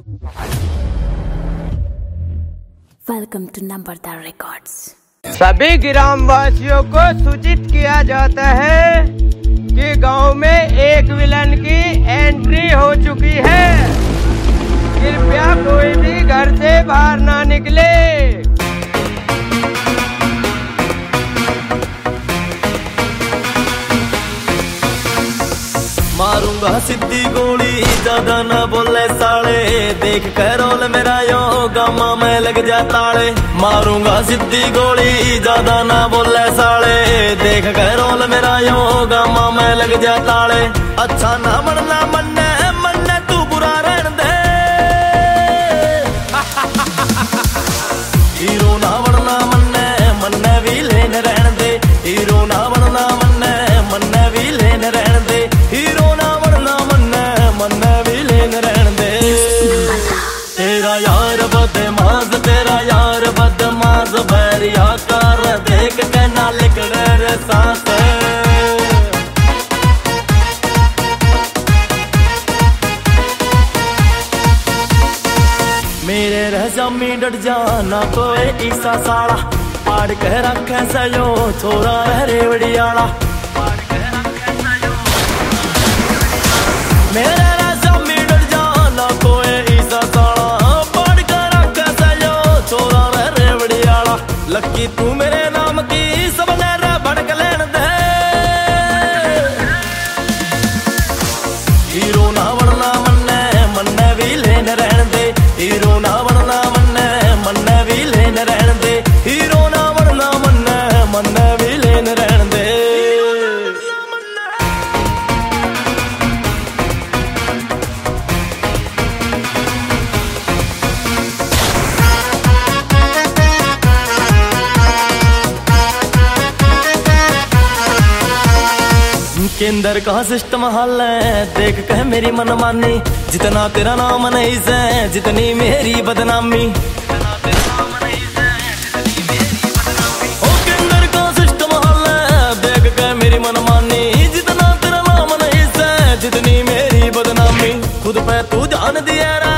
Welcome to Nambardar records. सभी ग्रामवासियों को सूचित किया जाता है कि गांव में एक विलन की एंट्री हो चुकी है। कृपया कोई भी घर से बाहर ना निकले। मारूंगा सीधी गोली, ज्यादा ना बोले साले, देख कर रोल मेरा यो गामा में लग जा ताले। मारूंगा सीधी गोली, ज्यादा ना बोले साले, देख कर रोल मेरा यो गामा में लग जा ताले। अच्छा ना बनना मन्ने मन्ने तू बुरा रहन दे, हीरो ना बनना मन्ने मन्ने भी लेन रहन दे। हीरो ना बनना मन्ने मन्ने भी लेन रहन दे। हीरो ना बनना मन्ने मन्ने भी लेन रहन दे। तेरा यार बदमाश, तेरा यार बदमाश, बैरिया कार देख के ना लिकड़े रे सांस। मेरे रजामी डट जाना कोई ईसा साला, पाड़ के रखे सयो छोरा रेवड़ियाला। मेरे रजामी डट जाना कोई ईसा साला, पाड़ के रखे सयो छोरा रेवड़ियाला। लक्की तू मेरे नाम की सब नेरे भड़क लेन दे। हीरो ना बनना मन्ने मन्ने भी लेन रहन दे। हीरो ना बनना मन्ने मन्ने भी लेन रहन दे। हीरो ना बनना मन्ने मन्ने भी लेन रहन दे। केंद्र का सिस्टम हल है, देख कह मेरी मनमानी, जितना तेरा नाम नहीं से जितनी मेरी बदनामी। ओ केंद्र का सिस्टम हल है, देख कह मेरी मनमानी, जितना तेरा नाम नहीं से जितनी मेरी बदनामी। खुद पे तू जान दिया रे